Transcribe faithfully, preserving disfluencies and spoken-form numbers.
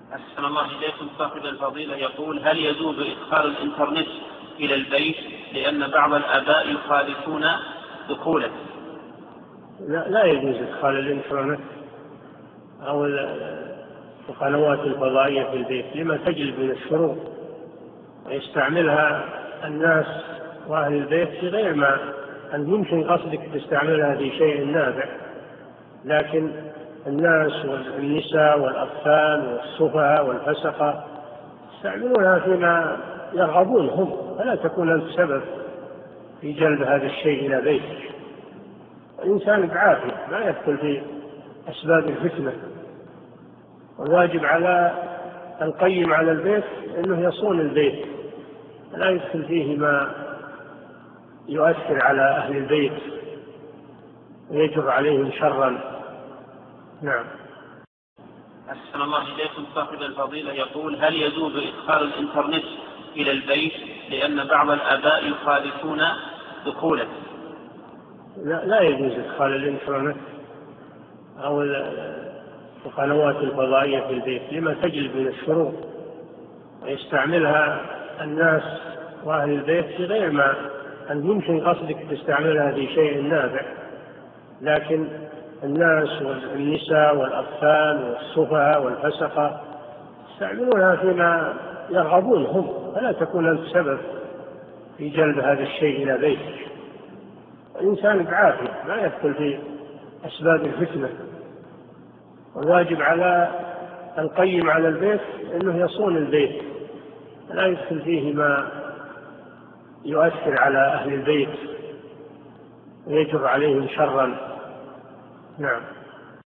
أحسن الله إليكم. صاحب الفضيلة يقول: هل يجوز إدخال الإنترنت إلى البيت لأن بعض الآباء يخالفون دخوله؟ لا, لا يجوز إدخال الإنترنت أو القنوات الفضائية في البيت لما تجلب من الشرور ويستعملها الناس وأهل البيت في غير ما أن يمكن قصدك تستعملها في شيء نافع، لكن الناس والنساء والأطفال والسفهاء والفسقة يستعملونها فيما يرغبون هم، فلا تكون أنت سبب في جلب هذا الشيء إلى بيتك. الإنسان بعافية ما يدخل في أسباب الفتنة، والواجب على القيم على البيت أنه يصون البيت لا يدخل فيه ما يؤثر على أهل البيت ويجر عليهم شرا. نعم. أحسن الله إليكم. صاحب الفضيلة يقول: هل يجوز إدخال الإنترنت إلى البيت لأن بعض الآباء يخالفون دخوله؟ لا, لا يجوز إدخال الإنترنت أو القنوات الفضائية في البيت لما تجلب من الشرور ويستعملها الناس وأهل البيت في غير ما أن يمكن قصدك تستعملها في شيء نافع، لكن الناس والنساء والأطفال والسفهاء والفسقة يستعملونها فيما يرغبون هم، فلا تكون أنت سبب في جلب هذا الشيء إلى بيتك. الإنسان بعافية ما يدخل في أسباب الفتنة، والواجب على القيم على البيت أنه يصون البيت لا يدخل فيه ما يؤثر على أهل البيت ويجر عليهم شرا. نعم.